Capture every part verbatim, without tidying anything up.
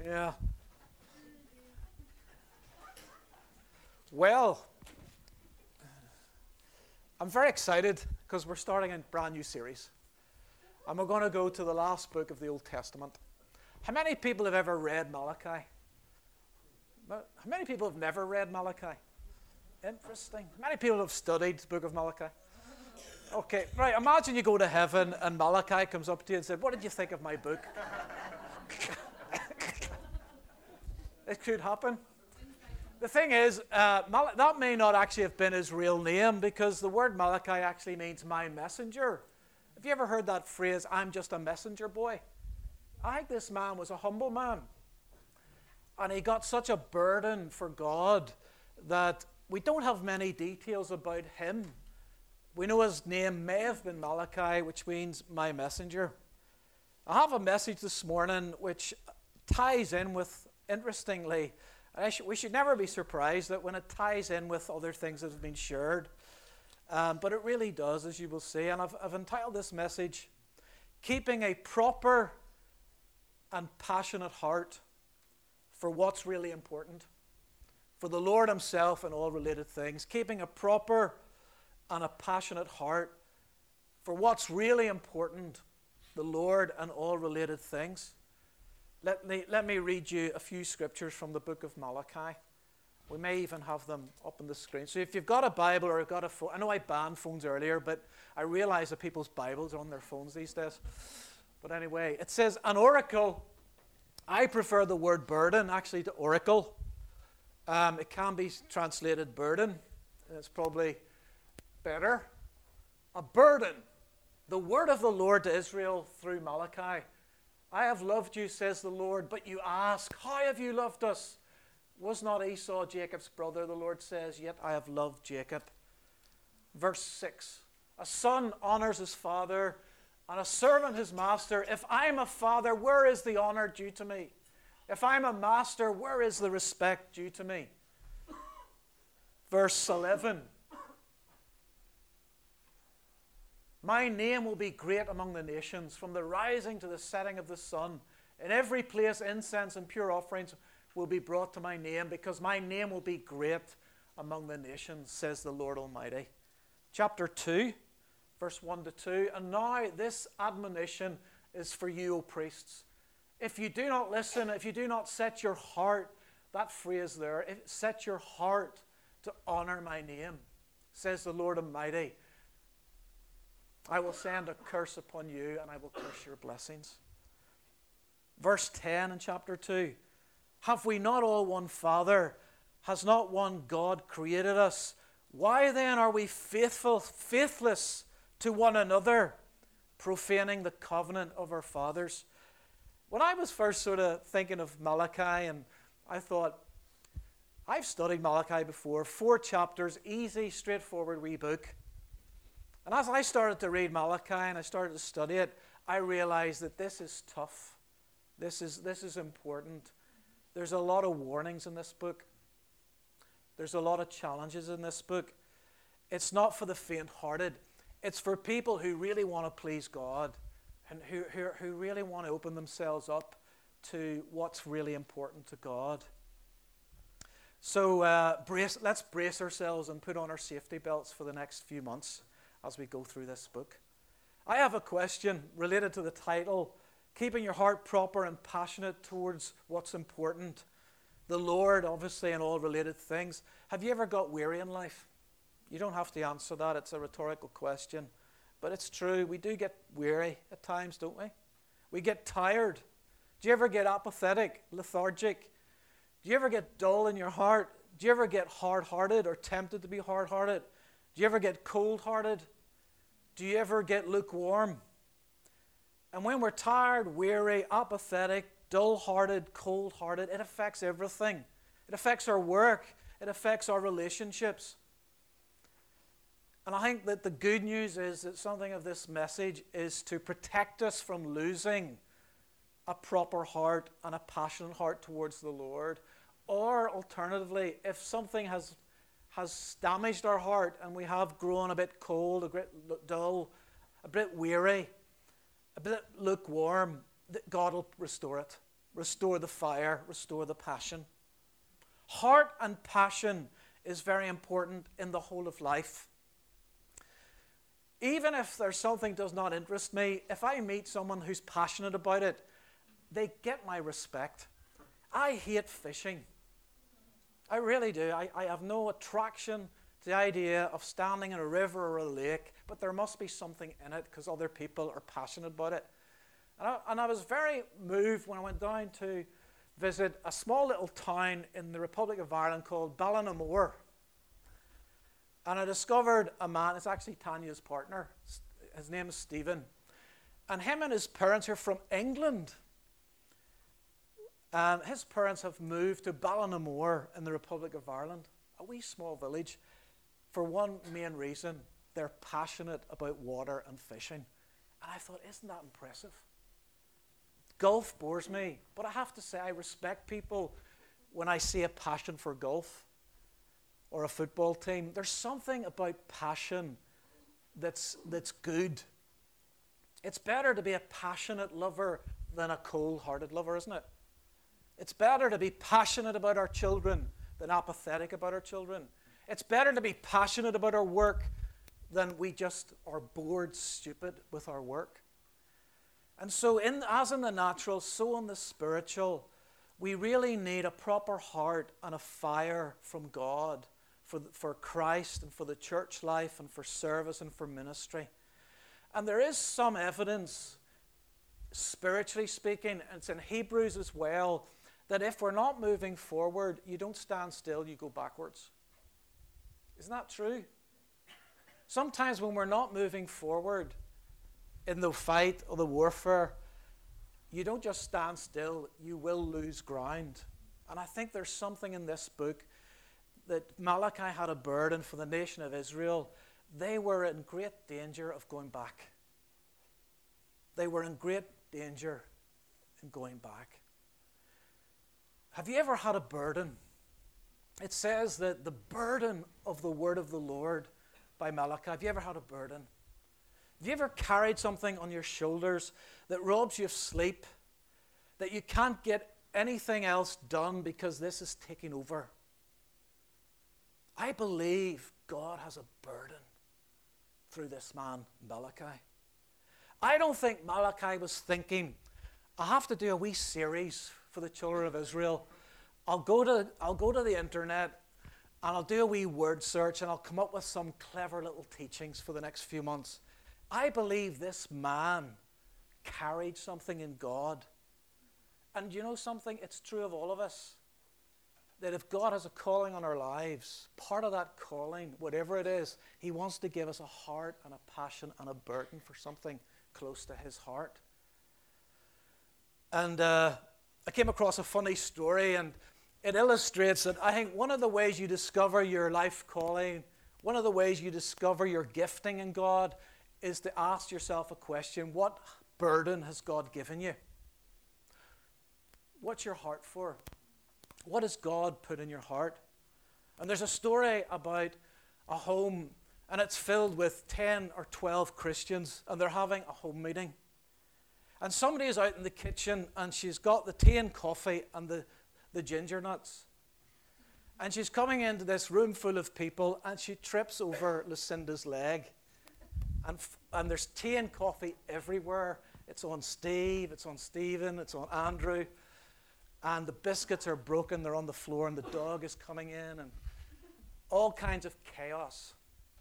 Yeah. Well, I'm very excited because we're starting a brand new series. And we're going to go to the last book of the Old Testament. How many people have ever read Malachi? How many people have never read Malachi? Interesting. How many people have studied the book of Malachi? Okay, right. Imagine you go to heaven and Malachi comes up to you and said, "What did you think of my book?" It could happen. The thing is, uh, Mal- that may not actually have been his real name, because the word Malachi actually means "my messenger." Have you ever heard that phrase, "I'm just a messenger boy"? I think this man was a humble man. And he got such a burden for God that we don't have many details about him. We know his name may have been Malachi, which means "my messenger." I have a message this morning which ties in with, interestingly, I sh- we should never be surprised that when it ties in with other things that have been shared. Um, but it really does, as you will see. And I've, I've entitled this message, "Keeping a Proper and Passionate Heart for What's Really Important, for the Lord Himself and all related things." Keeping a proper and a passionate heart for what's really important, the Lord and all related things. Let me, let me read you a few scriptures from the book of Malachi. We may even have them up on the screen. So if you've got a Bible or you've got a phone, I know I banned phones earlier, but I realize that people's Bibles are on their phones these days. But anyway, it says, "An oracle," I prefer the word burden actually to oracle. Um, it can be translated burden. It's probably better. A burden. The word of the Lord to Israel through Malachi. "I have loved you, says the Lord, but you ask, how have you loved us? Was not Esau Jacob's brother, the Lord says, yet I have loved Jacob." Verse six. "A son honors his father, and a servant his master. If I'm a father, where is the honor due to me? If I'm a master, where is the respect due to me?" Verse eleven. "My name will be great among the nations, from the rising to the setting of the sun. In every place incense and pure offerings will be brought to my name, because my name will be great among the nations, says the Lord Almighty." Chapter two, verse one to two. "And now this admonition is for you, O priests. If you do not listen, if you do not set your heart," that phrase there, if, "set your heart to honor my name, says the Lord Almighty, I will send a curse upon you, and I will curse your blessings." Verse ten in chapter two. "Have we not all one Father? Has not one God created us? Why then are we faithful, faithless to one another, profaning the covenant of our fathers?" When I was first sort of thinking of Malachi, and I thought, I've studied Malachi before, four chapters, easy, straightforward wee book. And as I started to read Malachi and I started to study it, I realized that this is tough. This is, this is important. There's a lot of warnings in this book. There's a lot of challenges in this book. It's not for the faint-hearted. It's for people who really want to please God and who, who, who really want to open themselves up to what's really important to God. So uh, brace, let's brace ourselves and put on our safety belts for the next few months as we go through this book. I have a question related to the title, "Keeping your heart proper and passionate towards what's important, the Lord, obviously, and all related things." Have you ever got weary in life? You don't have to answer that. It's a rhetorical question. But it's true. We do get weary at times, don't we? We get tired. Do you ever get apathetic, lethargic? Do you ever get dull in your heart? Do you ever get hard-hearted or tempted to be hard-hearted? Do you ever get cold-hearted? Do you ever get lukewarm? And when we're tired, weary, apathetic, dull-hearted, cold-hearted, it affects everything. It affects our work. It affects our relationships. And I think that the good news is that something of this message is to protect us from losing a proper heart and a passionate heart towards the Lord. Or alternatively, if something has has damaged our heart and we have grown a bit cold, a bit dull, a bit weary, a bit lukewarm, that God will restore it. restore the fire, restore the passion. Heart and passion is very important in the whole of life. Even if there's something does not interest me, if I meet someone who's passionate about it, they get my respect. I hate fishing. I really do. I, I have no attraction to the idea of standing in a river or a lake, but there must be something in it because other people are passionate about it. And I, and I was very moved when I went down to visit a small little town in the Republic of Ireland called Ballinamore. And I discovered a man, it's actually Tanya's partner, his name is Stephen. And him and his parents are from England. And his parents have moved to Ballinamore in the Republic of Ireland, a wee small village, for one main reason. They're passionate about water and fishing. And I thought, isn't that impressive? Golf bores me, but I have to say I respect people when I see a passion for golf or a football team. There's something about passion that's, that's good. It's better to be a passionate lover than a cold-hearted lover, isn't it? It's better to be passionate about our children than apathetic about our children. It's better to be passionate about our work than we just are bored stupid with our work. And so in, as in the natural, so in the spiritual, we really need a proper heart and a fire from God for, for Christ and for the church life and for service and for ministry. And there is some evidence, spiritually speaking, and it's in Hebrews as well, that if we're not moving forward, you don't stand still, you go backwards. Isn't that true? Sometimes when we're not moving forward in the fight or the warfare, you don't just stand still, you will lose ground. And I think there's something in this book that Malachi had a burden for the nation of Israel. They were in great danger of going back. They were in great danger in going back. Have you ever had a burden? It says that the burden of the word of the Lord by Malachi. Have you ever had a burden? Have you ever carried something on your shoulders that robs you of sleep, that you can't get anything else done because this is taking over? I believe God has a burden through this man, Malachi. I don't think Malachi was thinking, I have to do a wee series for the children of Israel. I'll go to, I'll go to the internet and I'll do a wee word search and I'll come up with some clever little teachings for the next few months. I believe this man carried something in God. And you know something? It's true of all of us. That if God has a calling on our lives, part of that calling, whatever it is, he wants to give us a heart and a passion and a burden for something close to his heart. And uh, I came across a funny story, and it illustrates that I think one of the ways you discover your life calling, one of the ways you discover your gifting in God is to ask yourself a question: what burden has God given you? What's your heart for? What has God put in your heart? And there's a story about a home, and it's filled with ten or twelve Christians, and they're having a home meeting. And somebody is out in the kitchen, and she's got the tea and coffee and the, the ginger nuts. And she's coming into this room full of people, and she trips over Lucinda's leg. And, and there's tea and coffee everywhere. It's on Steve, it's on Stephen, it's on Andrew. And the biscuits are broken, they're on the floor, and the dog is coming in, and all kinds of chaos.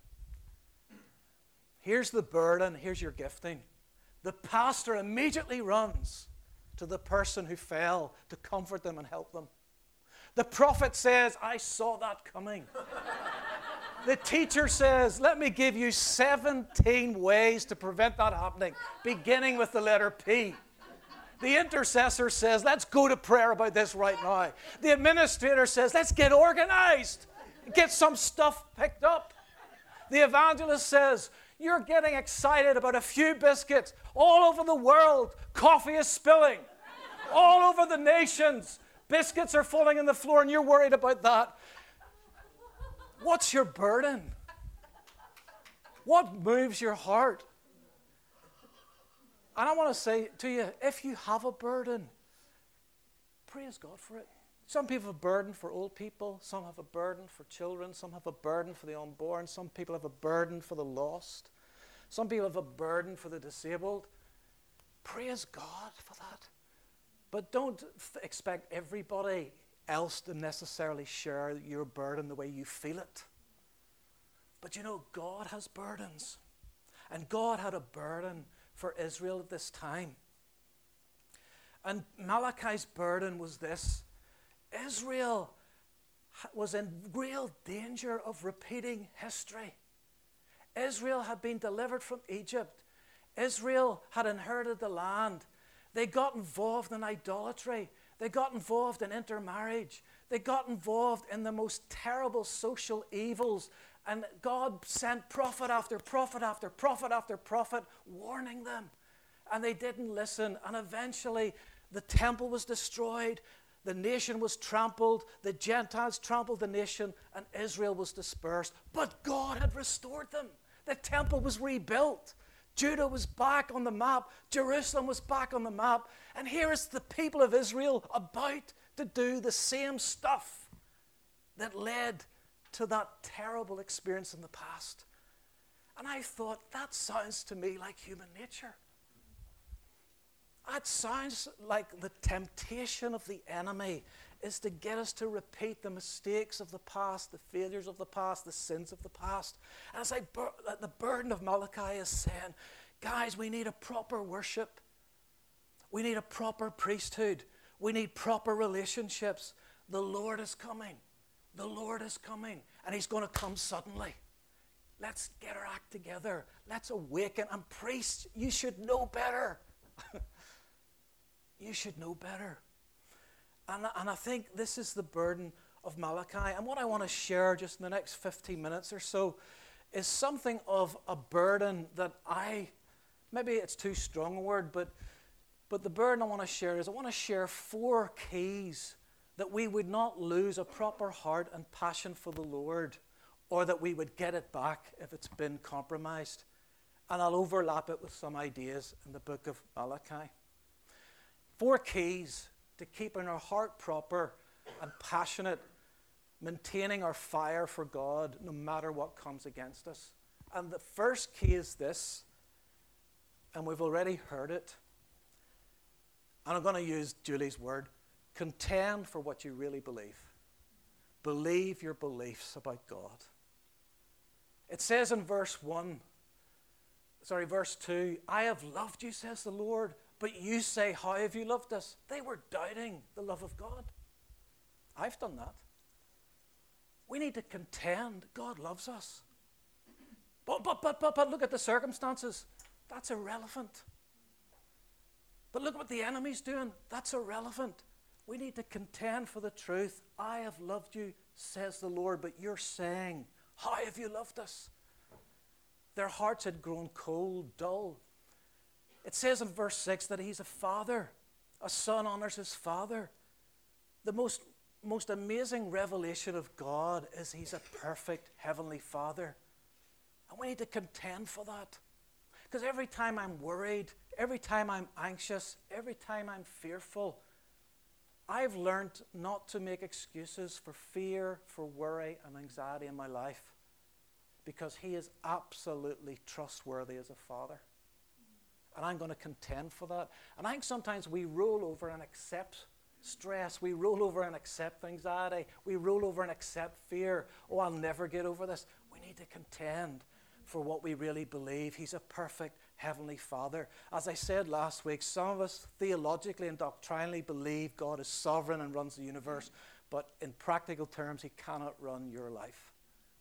Here's the burden, here's your gifting. The pastor immediately runs to the person who fell to comfort them and help them. The prophet says, I saw that coming. The teacher says, let me give you seventeen ways to prevent that happening, beginning with the letter P. The intercessor says, let's go to prayer about this right now. The administrator says, let's get organized, get some stuff picked up. The evangelist says, you're getting excited about a few biscuits. All over the world, coffee is spilling. All over the nations, biscuits are falling on the floor, and you're worried about that. What's your burden? What moves your heart? And I want to say to you, if you have a burden, praise God for it. Some people have a burden for old people. Some have a burden for children. Some have a burden for the unborn. Some people have a burden for the lost. Some people have a burden for the disabled. Praise God for that. But don't f- expect everybody else to necessarily share your burden the way you feel it. But you know, God has burdens. And God had a burden for Israel at this time. And Malachi's burden was this: Israel was in real danger of repeating history. Israel had been delivered from Egypt. Israel had inherited the land. They got involved in idolatry. They got involved in intermarriage. They got involved in the most terrible social evils. And God sent prophet after prophet after prophet after prophet warning them. And they didn't listen. And eventually the temple was destroyed. The nation was trampled. The Gentiles trampled the nation. And Israel was dispersed. But God had restored them. The temple was rebuilt. Judah was back on the map. Jerusalem was back on the map. And here is the people of Israel about to do the same stuff that led to that terrible experience in the past. And I thought, that sounds to me like human nature. That sounds like the temptation of the enemy is to get us to repeat the mistakes of the past, the failures of the past, the sins of the past. And it's like bur- the burden of Malachi is saying, guys, we need a proper worship. We need a proper priesthood. We need proper relationships. The Lord is coming. The Lord is coming. And he's going to come suddenly. Let's get our act together. Let's awaken. And priests, you should know better. You should know better. And, and I think this is the burden of Malachi. And what I want to share just in the next fifteen minutes or so is something of a burden that I, maybe it's too strong a word, but, but the burden I want to share is I want to share four keys that we would not lose a proper heart and passion for the Lord, or that we would get it back if it's been compromised. And I'll overlap it with some ideas in the book of Malachi. Four keys to keeping our heart proper and passionate, maintaining our fire for God no matter what comes against us. And the first key is this, and we've already heard it, and I'm going to use Julie's word: contend for what you really believe. Believe your beliefs about God. It says in verse one, sorry, verse two, I have loved you, says the Lord. But you say, how have you loved us? They were doubting the love of God. I've done that. We need to contend God loves us. But, but, but, but, but look at the circumstances. That's irrelevant. But look what the enemy's doing. That's irrelevant. We need to contend for the truth. I have loved you, says the Lord, but you're saying, how have you loved us? Their hearts had grown cold, dull. It says in verse six that he's a father. A son honors his father. The most, most amazing revelation of God is he's a perfect heavenly father. And we need to contend for that. Because every time I'm worried, every time I'm anxious, every time I'm fearful, I've learned not to make excuses for fear, for worry, and anxiety in my life. Because he is absolutely trustworthy as a father. And I'm going to contend for that. And I think sometimes we roll over and accept stress. We roll over and accept anxiety. We roll over and accept fear. Oh, I'll never get over this. We need to contend for what we really believe. He's a perfect heavenly father. As I said last week, some of us theologically and doctrinally believe God is sovereign and runs the universe. But in practical terms, he cannot run your life.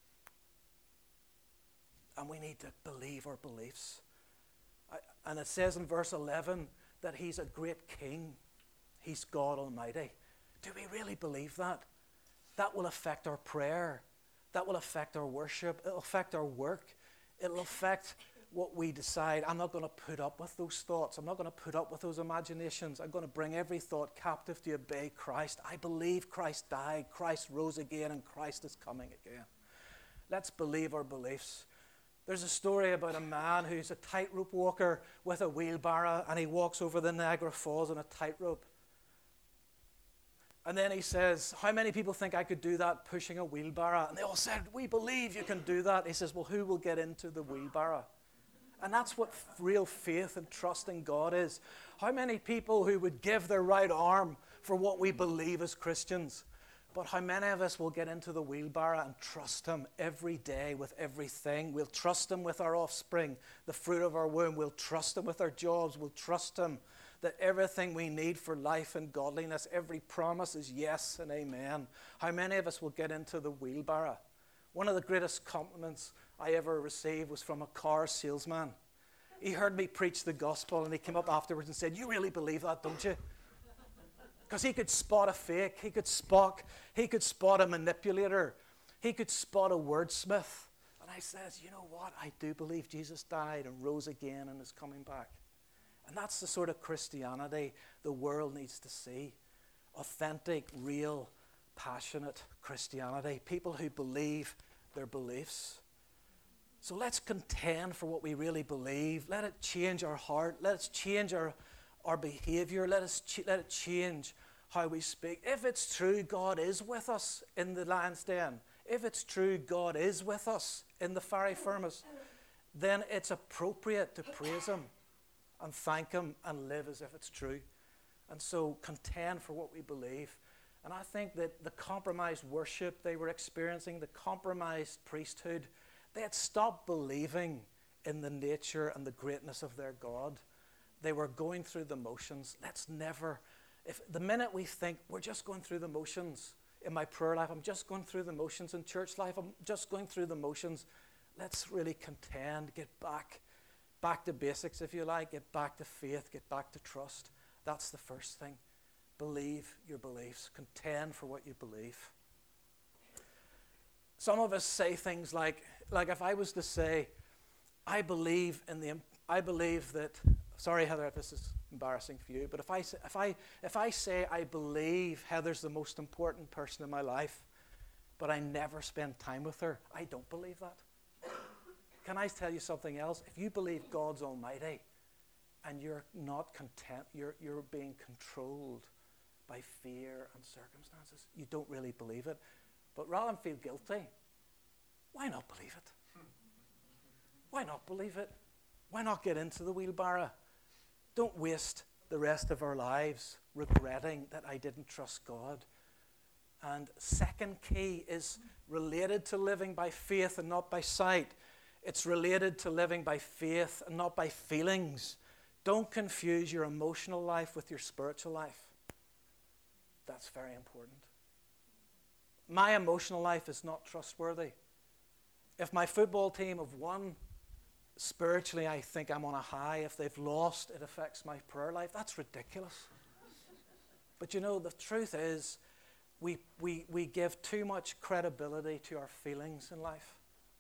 And we need to believe our beliefs. And it says in verse eleven that he's a great king. He's God Almighty. Do we really believe that? That will affect our prayer. That will affect our worship. It'll affect our work. It'll affect what we decide. I'm not going to put up with those thoughts. I'm not going to put up with those imaginations. I'm going to bring every thought captive to obey Christ. I believe Christ died, Christ rose again, and Christ is coming again. Let's believe our beliefs. There's a story about a man who's a tightrope walker with a wheelbarrow, and he walks over the Niagara Falls on a tightrope. And then he says, how many people think I could do that pushing a wheelbarrow? And they all said, we believe you can do that. He says, well, who will get into the wheelbarrow? And that's what real faith and trust in God is. How many people who would give their right arm for what we believe as Christians? But how many of us will get into the wheelbarrow and trust him every day with everything? We'll trust him with our offspring, the fruit of our womb. We'll trust him with our jobs. We'll trust him that everything we need for life and godliness, every promise is yes and amen. How many of us will get into the wheelbarrow? One of the greatest compliments I ever received was from a car salesman. He heard me preach the gospel and he came up afterwards and said, you really believe that, don't you? Because he could spot a fake, he could spot, he could spot a manipulator, he could spot a wordsmith. And I says, you know what? I do believe Jesus died and rose again and is coming back. And that's the sort of Christianity the world needs to see. Authentic, real, passionate Christianity. People who believe their beliefs. So let's contend for what we really believe. Let it change our heart. Let it change our, our behavior. Let, us ch- let it change how we speak. If it's true God is with us in the lion's den, if it's true God is with us in the fiery furnace, then it's appropriate to praise him and thank him and live as if it's true. And so contend for what we believe. And I think that the compromised worship they were experiencing, the compromised priesthood, they had stopped believing in the nature and the greatness of their God. They were going through the motions. Let's never, if the minute we think we're just going through the motions in my prayer life, I'm just going through the motions in church life, I'm just going through the motions, let's really contend, get back, back to basics if you like, get back to faith, get back to trust. That's the first thing. Believe your beliefs. Contend for what you believe. Some of us say things like, like if I was to say, I believe in the, I believe that, sorry Heather, if this is embarrassing for you, but if I, if I, if I say I believe Heather's the most important person in my life, but I never spend time with her, I don't believe that. Can I tell you something else? If you believe God's almighty and you're not content, you're, you're being controlled by fear and circumstances, you don't really believe it. But rather than feel guilty, why not believe it? Why not believe it? Why not get into the wheelbarrow? Don't waste the rest of our lives regretting that I didn't trust God. And second key is related to living by faith and not by sight. It's related to living by faith and not by feelings. Don't confuse your emotional life with your spiritual life. That's very important. My emotional life is not trustworthy. If my football team have won, spiritually I think I'm on a high. If they've lost, it affects my prayer life. That's ridiculous. But you know, the truth is, we, we, we give too much credibility to our feelings in life.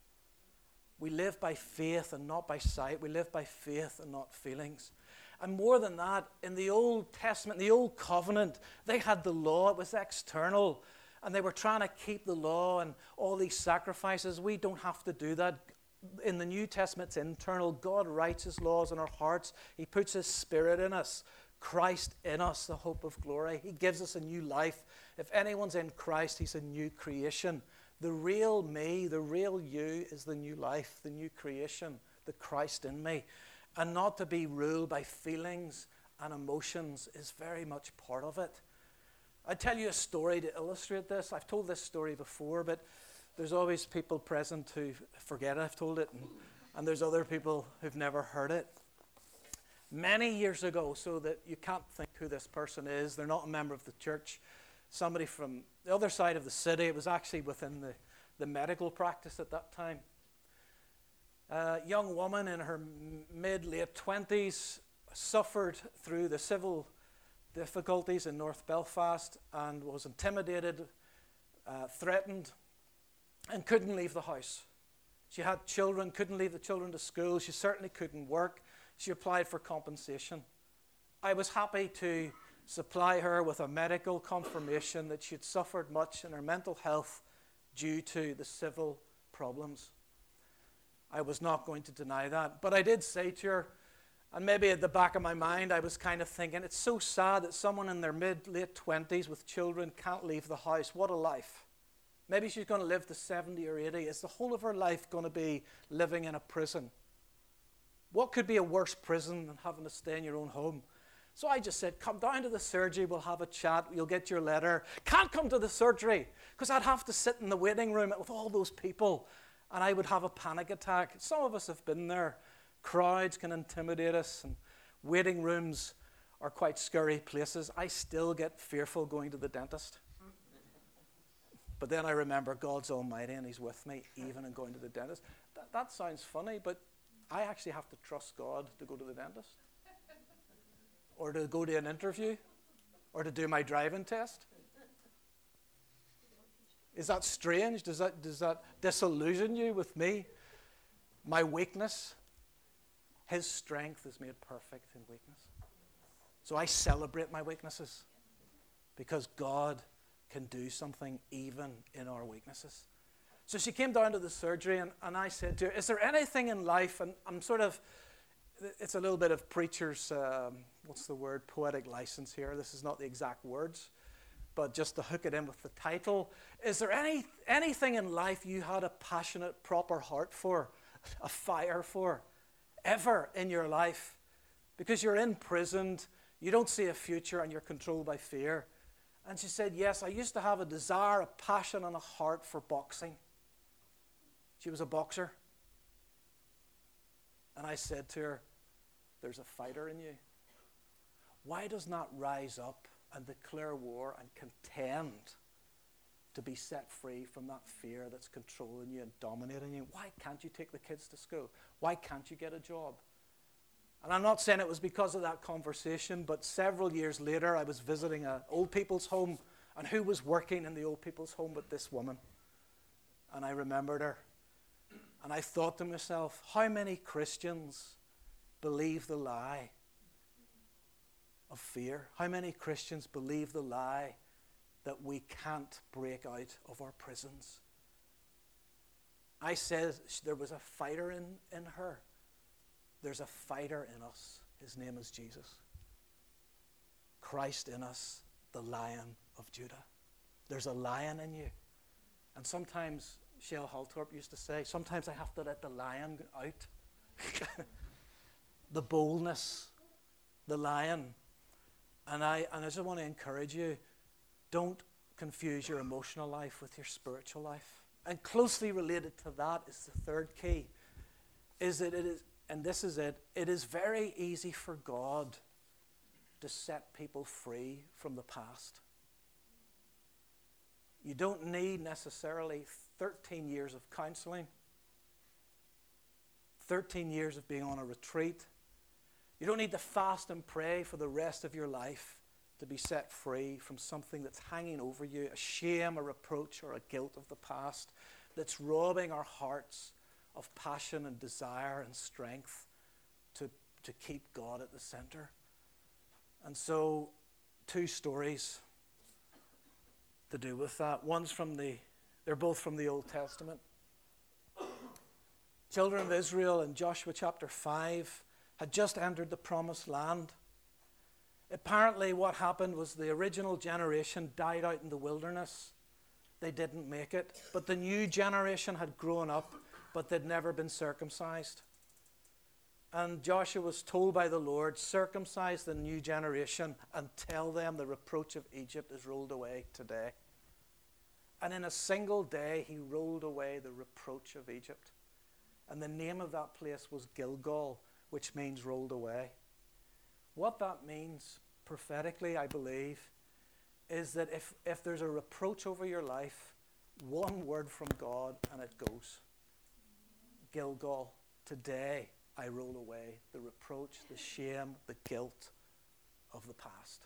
We live by faith and not by sight. We live by faith and not feelings. And more than that, in the Old Testament, the Old Covenant, they had the law. It was external. And they were trying to keep the law and all these sacrifices. We don't have to do that. In the New Testament, it's internal. God writes his laws in our hearts. He puts his Spirit in us. Christ in us, the hope of glory. He gives us a new life. If anyone's in Christ, he's a new creation. The real me, the real you is the new life, the new creation, the Christ in me. And not to be ruled by feelings and emotions is very much part of it. I'll tell you a story to illustrate this. I've told this story before, but there's always people present who forget I've told it, and, and there's other people who've never heard it. Many years ago, so that you can't think who this person is, they're not a member of the church, somebody from the other side of the city. It was actually within the, the medical practice at that time. A young woman in her mid-late twenties suffered through the civil difficulties in North Belfast and was intimidated, uh, threatened, and couldn't leave the house. She had children, couldn't leave the children to school. She certainly couldn't work. She applied for compensation. I was happy to supply her with a medical confirmation that she had suffered much in her mental health due to the civil problems. I was not going to deny that. But I did say to her, And maybe at the back of my mind, I was kind of thinking, it's so sad that someone in their mid, late twenties with children can't leave the house. What a life. Maybe she's going to live to seventy or eighty. Is the whole of her life going to be living in a prison? What could be a worse prison than having to stay in your own home? So I just said, come down to the surgery, we'll have a chat, you'll get your letter. Can't come to the surgery, because I'd have to sit in the waiting room with all those people, and I would have a panic attack. Some of us have been there. Crowds can intimidate us, and waiting rooms are quite scary places. I still get fearful going to the dentist. But then I remember God's almighty and he's with me even in going to the dentist. That, that sounds funny, but I actually have to trust God to go to the dentist, or to go to an interview, or to do my driving test. Is that strange? Does that, does that disillusion you with me? My weakness? His strength is made perfect in weakness. So I celebrate my weaknesses, because God can do something even in our weaknesses. So she came down to the surgery, and, and I said to her, is there anything in life, and I'm sort of, it's a little bit of preacher's, um, what's the word, poetic license here. This is not the exact words, but just to hook it in with the title, is there any anything in life you had a passionate, proper heart for, a fire for, ever in your life? Because you're imprisoned, you don't see a future, and you're controlled by fear. And she said, yes, I used to have a desire, a passion, and a heart for boxing. She was a boxer. And I said to her, there's a fighter in you. Why does not rise up and declare war and contend to be set free from that fear that's controlling you and dominating you? Why can't you take the kids to school? Why can't you get a job? And I'm not saying it was because of that conversation, but several years later, I was visiting an old people's home, and who was working in the old people's home but this woman? And I remembered her. And I thought to myself, how many Christians believe the lie of fear? How many Christians believe the lie that we can't break out of our prisons? I said there was a fighter in, in her. There's a fighter in us. His name is Jesus. Christ in us, the Lion of Judah. There's a lion in you. And sometimes, Shell Haltorp used to say, sometimes I have to let the lion out. The boldness, the lion. And I, and I just want to encourage you, don't confuse your emotional life with your spiritual life. And closely related to that is the third key, is that it is, and this is it, it is very easy for God to set people free from the past. You don't need necessarily thirteen years of counseling, thirteen years of being on a retreat. You don't need to fast and pray for the rest of your life to be set free from something that's hanging over you, a shame, a reproach, or a guilt of the past that's robbing our hearts of passion and desire and strength to, to keep God at the center. And so, two stories to do with that. One's from the, they're both from the Old Testament. Children of Israel in Joshua chapter five had just entered the promised land. Apparently what happened was the original generation died out in the wilderness. They didn't make it. But the new generation had grown up, but they'd never been circumcised. And Joshua was told by the Lord, circumcise the new generation and tell them the reproach of Egypt is rolled away today. And in a single day, he rolled away the reproach of Egypt. And the name of that place was Gilgal, which means rolled away. What that means prophetically, I believe, is that if, if there's a reproach over your life, one word from God and it goes. Gilgal, today I roll away the reproach, the shame, the guilt of the past.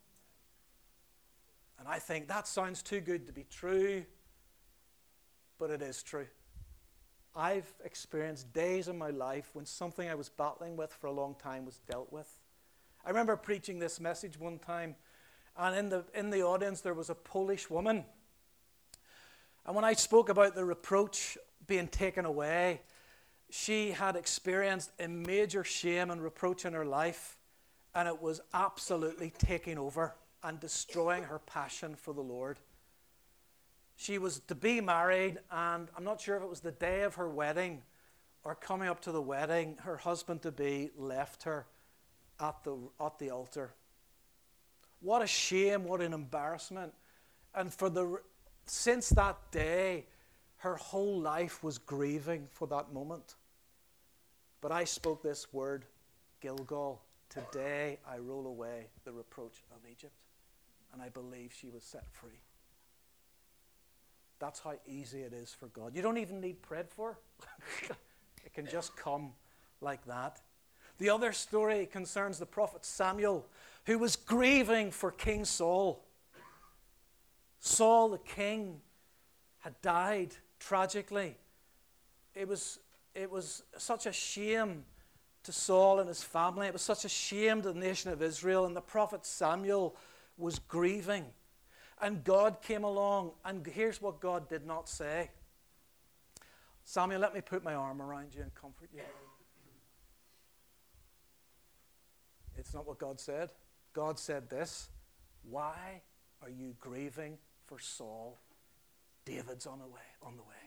And I think that sounds too good to be true, but it is true. I've experienced days in my life when something I was battling with for a long time was dealt with. I remember preaching this message one time, and in the in the audience there was a Polish woman. And when I spoke about the reproach being taken away, She had experienced a major shame and reproach in her life, and it was absolutely taking over and destroying her passion for the Lord. She was to be married, and I'm not sure if it was the day of her wedding or coming up to the wedding, her husband-to-be left her at the, at the altar. What a shame, what an embarrassment. And for the since that day, her whole life was grieving for that moment. But I spoke this word, Gilgal, today I roll away the reproach of Egypt. And I believe she was set free. That's how easy it is for God. You don't even need prayed for. It can just come like that. The other story concerns the prophet Samuel, who was grieving for King Saul. Saul, the king, had died tragically. It was, it was such a shame to Saul and his family. It was such a shame to the nation of Israel. And the prophet Samuel was grieving. And God came along, and here's what God did not say. Samuel, let me put my arm around you and comfort you. It's not what God said. God said this: why are you grieving for Saul? David's on the way, on the way.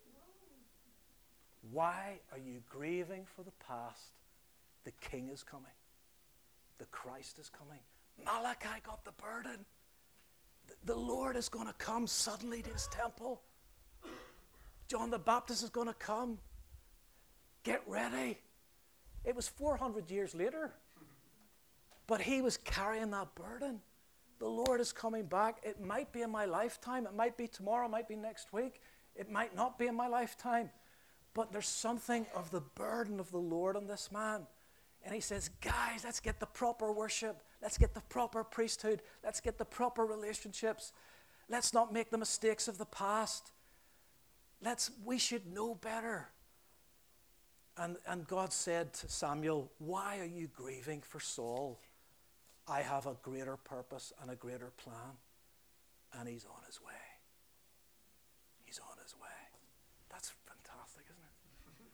Why are you grieving for the past? The king is coming. The Christ is coming. Malachi got the burden. The Lord is going to come suddenly to his temple. John the Baptist is going to come. Get ready. It was four hundred years later. But he was carrying that burden. The Lord is coming back. It might be in my lifetime. It might be tomorrow. It might be next week. It might not be in my lifetime. But there's something of the burden of the Lord on this man. And he says, guys, let's get the proper worship. Let's get the proper priesthood. Let's get the proper relationships. Let's not make the mistakes of the past. Let's, we should know better. And, and God said to Samuel, why are you grieving for Saul? I have a greater purpose and a greater plan. And he's on his way. He's on his way. That's fantastic, isn't it?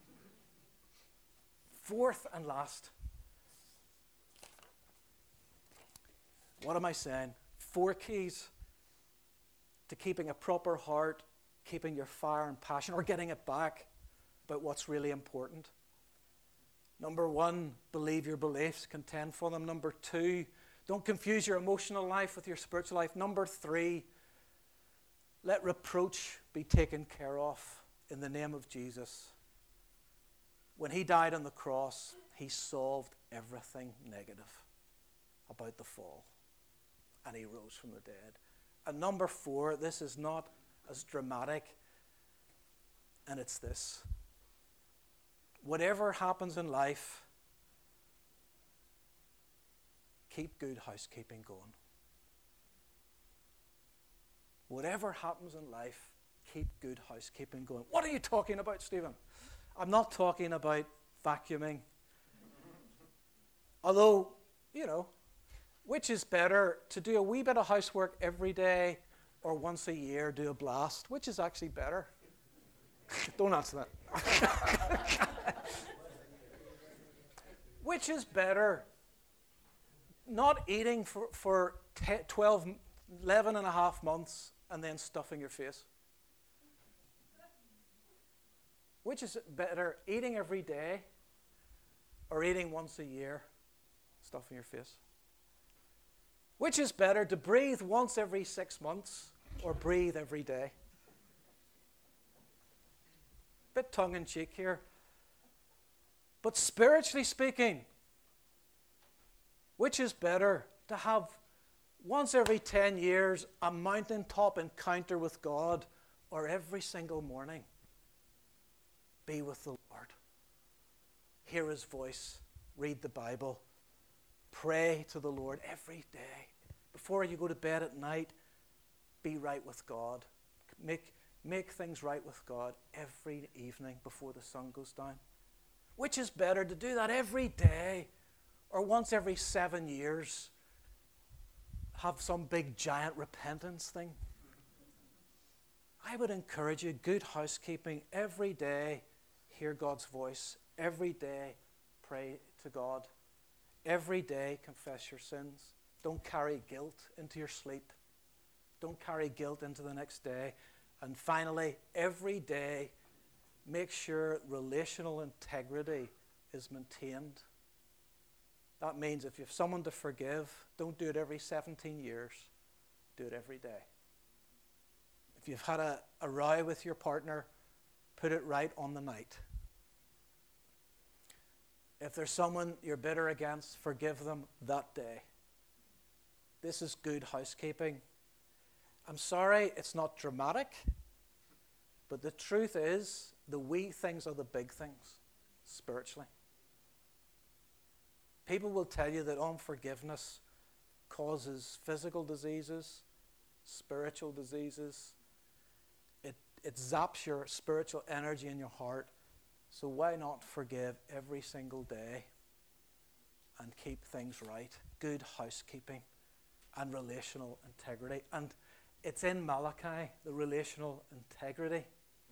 Fourth and last. What am I saying? Four keys to keeping a proper heart, keeping your fire and passion, or getting it back about what's really important. Number one, believe your beliefs, contend for them. Number two, don't confuse your emotional life with your spiritual life. Number three, let reproach be taken care of in the name of Jesus. When he died on the cross, he solved everything negative about the fall. And he rose from the dead. And number four, this is not as dramatic, and it's this. Whatever happens in life, keep good housekeeping going. Whatever happens in life, keep good housekeeping going. What are you talking about, Stephen? I'm not talking about vacuuming. Although, you know, which is better, to do a wee bit of housework every day or once a year do a blast? Which is actually better? Don't answer that. Which is better? Not eating for, for twelve, eleven and a half months and then stuffing your face? Which is better, eating every day or eating once a year, stuffing your face? Which is better, to breathe once every six months or breathe every day? Bit tongue-in-cheek here. But spiritually speaking, which is better, to have once every ten years a mountaintop encounter with God, or every single morning be with the Lord? Hear his voice, read the Bible, pray to the Lord every day. Before you go to bed at night, be right with God. Make, make things right with God every evening before the sun goes down. Which is better, to do that every day or once every seven years? Have some big giant repentance thing? I would encourage you, good housekeeping every day. hear God's voice. Every day, pray to God. Every day, confess your sins. Don't carry guilt into your sleep. Don't carry guilt into the next day. And finally, every day, make sure relational integrity is maintained. That means if you have someone to forgive, don't do it every seventeen years. Do it every day. If you've had a, a row with your partner, put it right on the night. If there's someone you're bitter against, forgive them that day. This is good housekeeping. I'm sorry it's not dramatic, but the truth is the wee things are the big things spiritually. People will tell you that unforgiveness causes physical diseases, spiritual diseases. It, it zaps your spiritual energy in your heart. So why not forgive every single day and keep things right? Good housekeeping and relational integrity. And it's in Malachi, the relational integrity.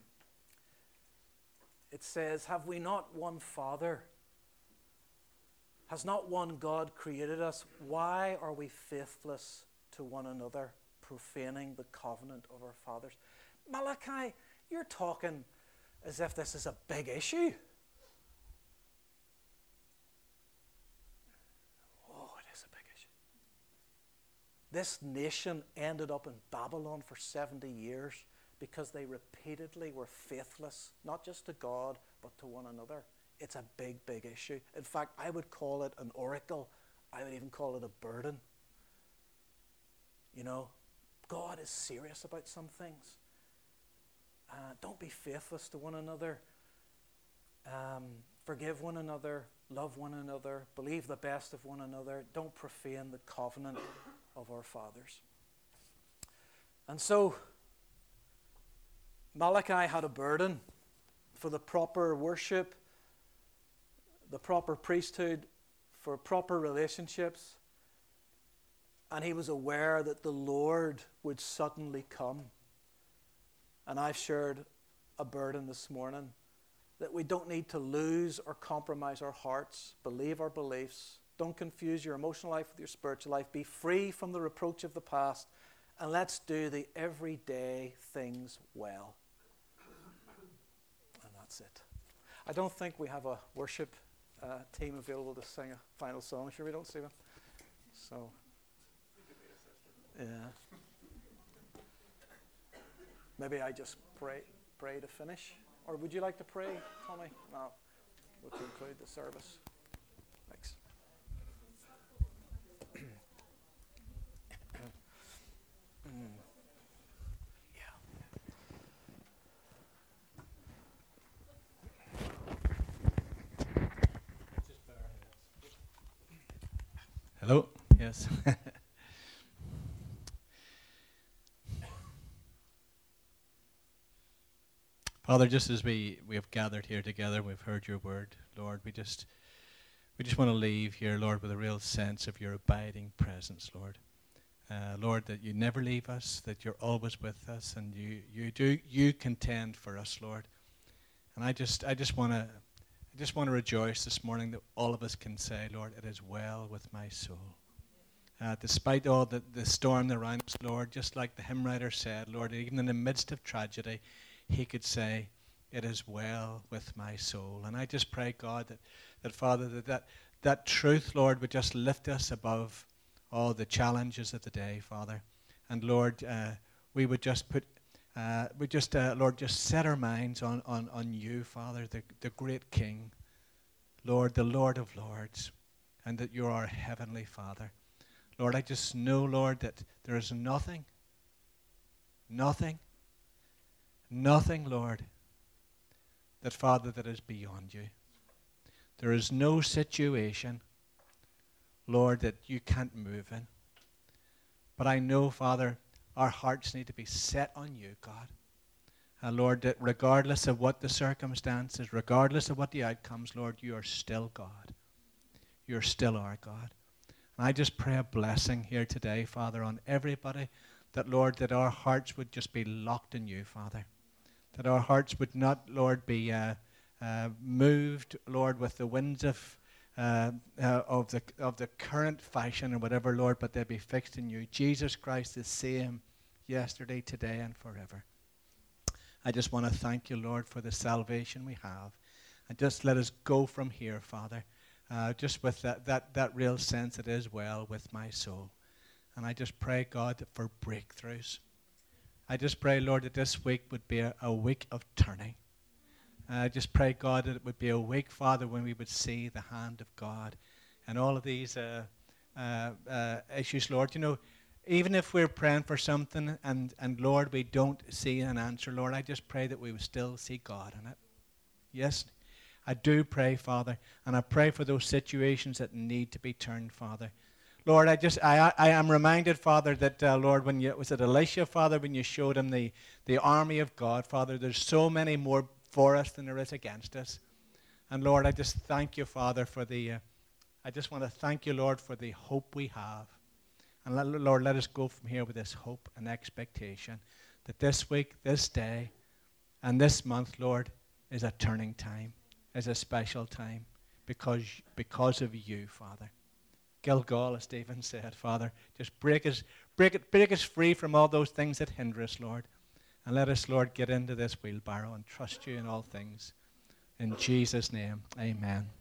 It says, have we not one Father? Has not one God created us? Why are we faithless to one another, profaning the covenant of our fathers? Malachi, you're talking as if this is a big issue. Oh, it is a big issue. This nation ended up in Babylon for seventy years because they repeatedly were faithless, not just to God, but to one another. It's a big, big issue. In fact, I would call it an oracle. I would even call it a burden. You know, God is serious about some things. Uh, don't be faithless to one another. Um, forgive one another. Love one another. Believe the best of one another. Don't profane the covenant of our fathers. And so, Malachi had a burden for the proper worship, the proper priesthood, for proper relationships. And he was aware that the Lord would suddenly come. And I've shared a burden this morning that we don't need to lose or compromise our hearts, believe our beliefs. Don't confuse your emotional life with your spiritual life. Be free from the reproach of the past. And let's do the everyday things well. And that's it. I don't think we have a worship uh, team available to sing a final song. I'm sure we don't see them. So, yeah. Maybe I just pray pray to finish. Or would you like to pray, Tommy? No. We'll conclude the service. Thanks. mm. Yeah. Hello? Yes. Father, just as we, we have gathered here together, we've heard your word, Lord, we just we just want to leave here, Lord, with a real sense of your abiding presence, Lord. Uh, Lord, that you never leave us, that you're always with us, and you, you do you contend for us, Lord. And I just I just want to I just want to rejoice this morning that all of us can say, Lord, it is well with my soul. Uh, despite all the, the storm around us, Lord, just like the hymn writer said, Lord, even in the midst of tragedy, he could say, it is well with my soul. And I just pray, God, that, that Father, that, that that truth, Lord, would just lift us above all the challenges of the day, Father. And Lord, uh, we would just put, uh, we just, uh, Lord, just set our minds on, on, on you, Father, the, the great King, Lord, the Lord of Lords, and that you're our heavenly Father. Lord, I just know, Lord, that there is nothing, nothing, Nothing, Lord, that, Father, that is beyond you. There is no situation, Lord, that you can't move in. But I know, Father, our hearts need to be set on you, God. And Lord, that regardless of what the circumstances, regardless of what the outcomes, Lord, you are still God. You're still our God. And I just pray a blessing here today, Father, on everybody, that, Lord, that our hearts would just be locked in you, Father. That our hearts would not, Lord, be uh, uh, moved, Lord, with the winds of uh, uh, of the of the current fashion or whatever, Lord, but they'll be fixed in you. Jesus Christ is same yesterday, today, and forever. I just want to thank you, Lord, for the salvation we have. And just let us go from here, Father, uh, just with that, that, that real sense it is well with my soul. And I just pray, God, for breakthroughs. I just pray, Lord, that this week would be a, a week of turning. I uh, just pray, God, that it would be a week, Father, when we would see the hand of God and all of these uh, uh, uh, issues, Lord. You know, even if we're praying for something and, and, Lord, we don't see an answer, Lord, I just pray that we would still see God in it. Yes, I do pray, Father, and I pray for those situations that need to be turned, Father. Lord, I just I I am reminded, Father, that uh, Lord, when you was it Elisha, Father, when you showed him the the army of God, Father, there's so many more for us than there is against us. And Lord, I just thank you, Father, for the. Uh, I just want to thank you, Lord, for the hope we have. And let, Lord, let us go from here with this hope and expectation that this week, this day, and this month, Lord, is a turning time, is a special time, because because of you, Father. Gilgal, as Stephen said, Father, just break us, break it, break us free from all those things that hinder us, Lord. And let us, Lord, get into this wheelbarrow and trust you in all things. In Jesus' name, amen.